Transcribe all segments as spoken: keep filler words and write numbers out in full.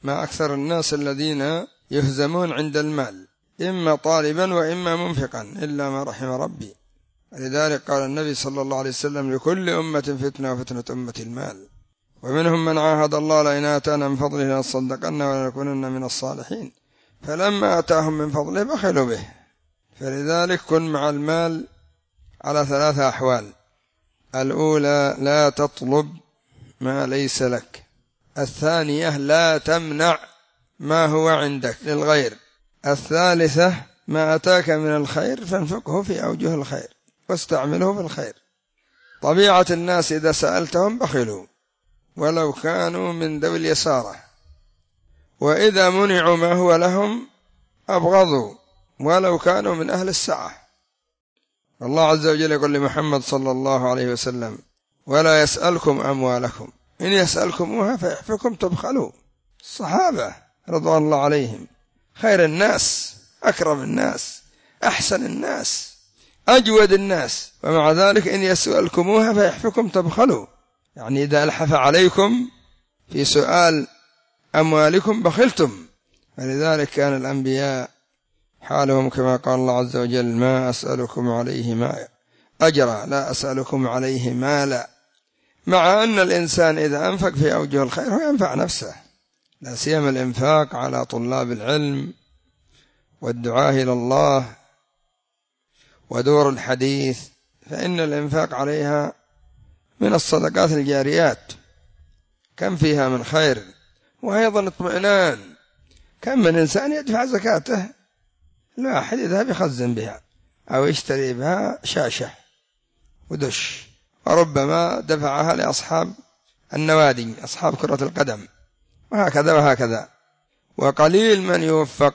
ما أكثر الناس الذين يهزمون عند المال، إما طالبا وإما منفقا، إلا ما رحم ربي. لذلك قال النبي صلى الله عليه وسلم: لكل أمة فتنة وفتنة أمة المال. ومنهم من عاهد الله لئن آتانا من فضله لنصدقن ولنكونن من الصالحين، فلما آتاهم من فضله بخلوا به. فلذلك كن مع المال على ثلاثة أحوال: الأولى لا تطلب ما ليس لك، الثانية لا تمنع ما هو عندك للغير، الثالثة ما أتاك من الخير فانفقه في أوجه الخير واستعمله في الخير. طبيعة الناس إذا سألتهم بخلوا ولو كانوا من ذوي اليسارة، وإذا منعوا ما هو لهم أبغضوا ولو كانوا من أهل السعة. الله عز وجل يقول لمحمد صلى الله عليه وسلم: ولا يسألكم أموالكم إن يسألكموها فيحفكم تبخلوا. الصحابة رضوان الله عليهم خير الناس، أكرم الناس، أحسن الناس، أجود الناس، ومع ذلك إن يسألكموها فيحفكم تبخلوا، يعني إذا ألحف عليكم في سؤال أموالكم بخلتم. فلذلك كان الأنبياء حالهم كما قال الله عز وجل: ما أسألكم عليه ما أجرا لا أسألكم عليه مالا. مع أن الإنسان إذا أنفق في أوجه الخير هو ينفع نفسه، لا سيما الإنفاق على طلاب العلم والدعاء إلى الله ودور الحديث، فإن الإنفاق عليها من الصدقات الجاريات، كم فيها من خير. وأيضا اطمئنان، كم من إنسان يدفع زكاته الواحد يذهب يخزن بها أو يشتري بها شاشة ودش، وربما دفعها لأصحاب النوادي أصحاب كرة القدم، وهكذا وهكذا. وقليل من يوفق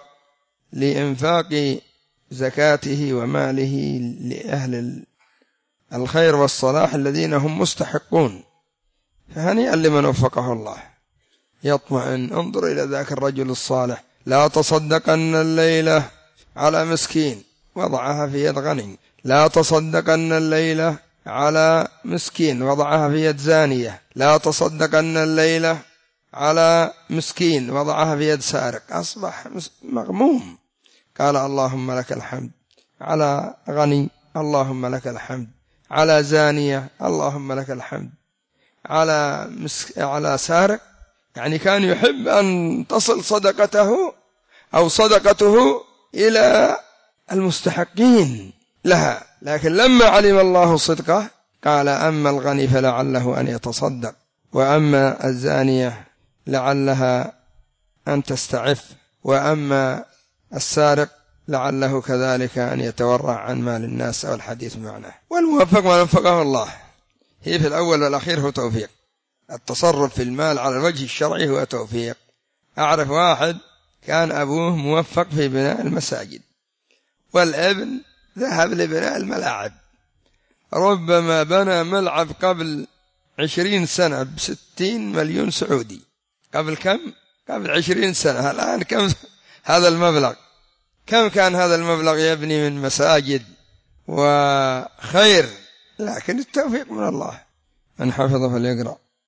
لإنفاق زكاته وماله لأهل الخير والصلاح الذين هم مستحقون. فهنيئا لمن وفقه الله يطمئن. انظر إلى ذاك الرجل الصالح: لا تصدقن الليلة على مسكين وضعها في يد غني، لا تصدقن الليلة على مسكين وضعها في يد زانية، لا تصدقن الليلة على مسكين وضعها في يد سارق. أصبح مغموم. قال: اللهم لك الحمد على غني، اللهم لك الحمد على زانية، اللهم لك الحمد على مسك... على سارق. يعني كان يحب أن تصل صدقته أو صدقته إلى المستحقين لها، لكن لما علم الله صدقه قال: أما الغني فلعله أن يتصدق، وأما الزانية لعلها أن تستعف، وأما السارق لعله كذلك أن يتورع عن مال الناس. أو الحديث معناه. والموفق ما وفقه الله. هي في الأول والأخير هو توفيق. التصرف في المال على الوجه الشرعي هو توفيق. أعرف واحد كان أبوه موفق في بناء المساجد، والابن ذهب لبناء الملاعب. ربما بنى ملعب قبل عشرين سنة بستين مليون سعودي. قبل كم؟ قبل عشرين سنة. الآن كم هذا المبلغ؟ كم كان هذا المبلغ يبني من مساجد وخير؟ لكن التوفيق من الله. من حفظ فليقرأ.